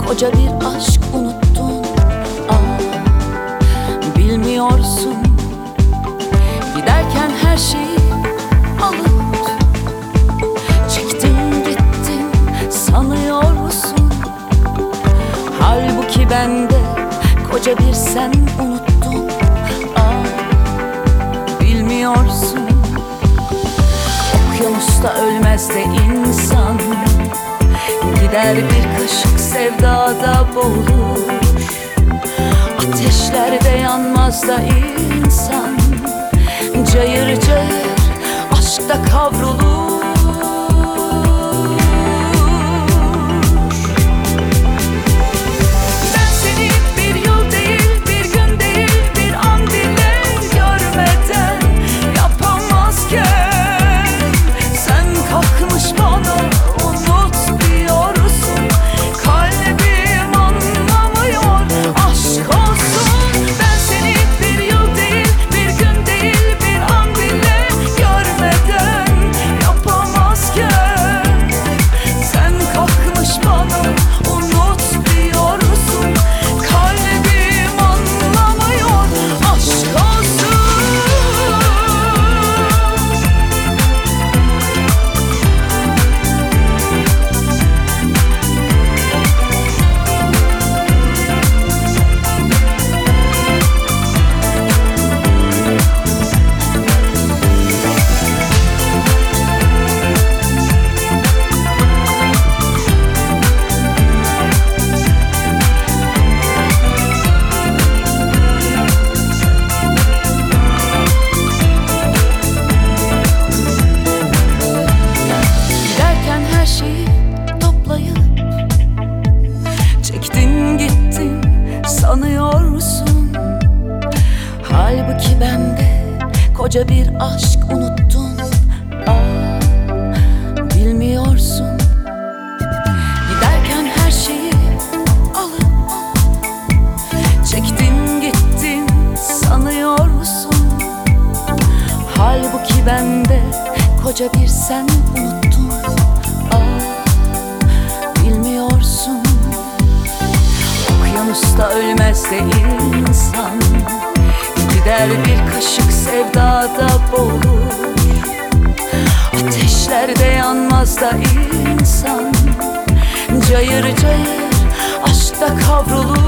koca bir aşk unuttun. Bilmiyorsun, giderken her şeyi alıp çektin gittin sanıyorsun. Halbuki bende koca bir sen unuttun. Bilmiyorsun, okyanusta ölmez de insan, gider bir kaşık sevdada boğulur. Ateşlerde yanmaz da insan, cayır cayır aşkta kavrulur. Ben seni bir yıl değil, bir gün değil, bir an bile görmeden yapamazken, sen kalkmış bana unut diyorsun. Kalbim anlamıyor, aşk olsun. Ben seni bir yıl değil, bir gün değil, bir an bile görmeden yapamazken, sen kalkmış bana unut diyorsun. Kalbim anlamıyor, aşk olsun. Giderken her şeyi toplayıp çektin gittin sanıyorsun. Halbuki bende koca bir aşk unuttun. Bilmiyorsun, giderken her şeyi alıp çektin gittin sanıyorsun. Halbuki bende koca bir sen unuttun. Bilmiyorsun, okyanusta ölmez de insan, gider bir kaşık sevdada boğulur. Ateşlerde yanmaz da insan, cayır cayır aşkta kavrulur.